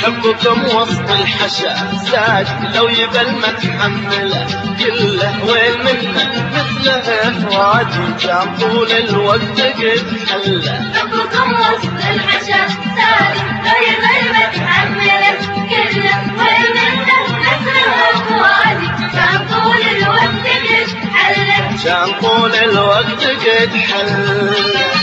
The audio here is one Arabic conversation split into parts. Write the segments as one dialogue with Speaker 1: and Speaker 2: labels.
Speaker 1: حبكم وسط الحشا زاد لو يبل ما تحمله كله وين منه مثله فؤادي كان طول الوقت قد حله.
Speaker 2: حبكم وسط الحشا زاد لو يبل ما تحمله كله وين منه مثله فؤادي كان طول الوقت قد حله.
Speaker 1: كان طول الوقت قد حله.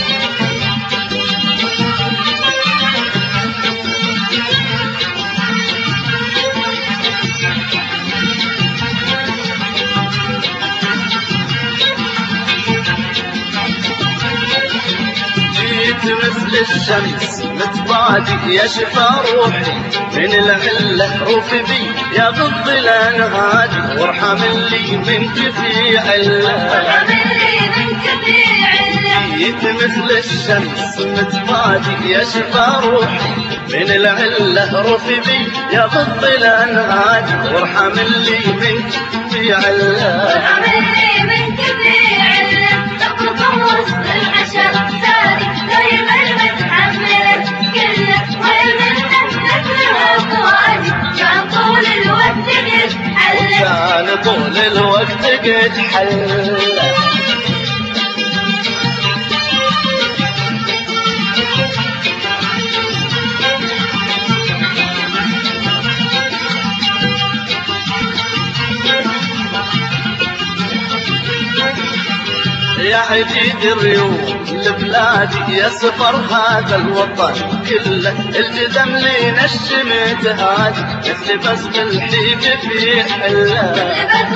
Speaker 1: مثل الشمس متبادي يا شفا روحي من العله روفي بي يا بالظلال هادي وارحم اللي منك في عله. جيت مثل الشمس متبادي يا شفا روحي من العله روفي بي يا بالظلال هادي وارحم اللي منك في عله. كان طول الوقت قد حل. يا عجيد الريوم لبلادي يا سفر هذا الوطن كله الجدم لي نشمت هادي مثل بسغ الحيب في حله.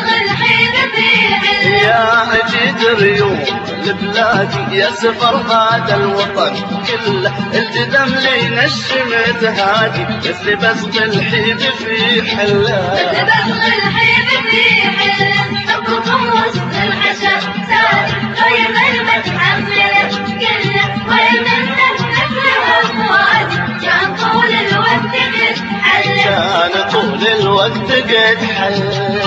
Speaker 1: يا عجيد الريوم لبلادي يا سفر هذا الوطن كله الجدم لي نشمت هادي مثل بسغ الحيب في حله.
Speaker 2: حبكم وسط الحشا زاد لو يبل ما تحمله كله وين منه مثله فؤادي كان طول الوقت قد حله.
Speaker 1: كان طول الوقت قد حله.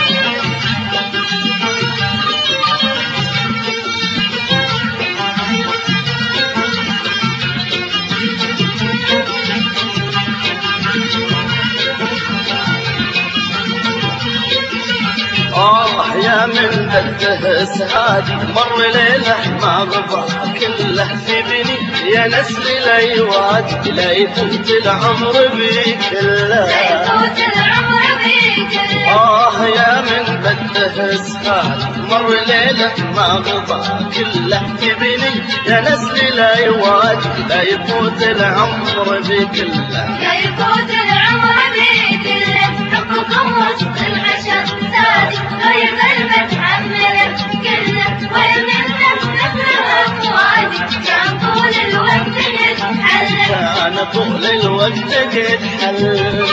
Speaker 1: يا من بده سهادي مر ليله ما غضب كله في بني يا نسل لي وادي لا يفوت العمر بي كله. يا من بده سهادي مر ليله ما غضب كله في بني يا نسل لي وادي لا يفوت العمر بي كله.
Speaker 2: لا يفوت العمر بي كله. حبكم وسط الحشا زاد لو يبل ما تحمله كله وين منه مثله فؤادي كان طول الوقت قد حله.
Speaker 1: كان طول الوقت قد حله.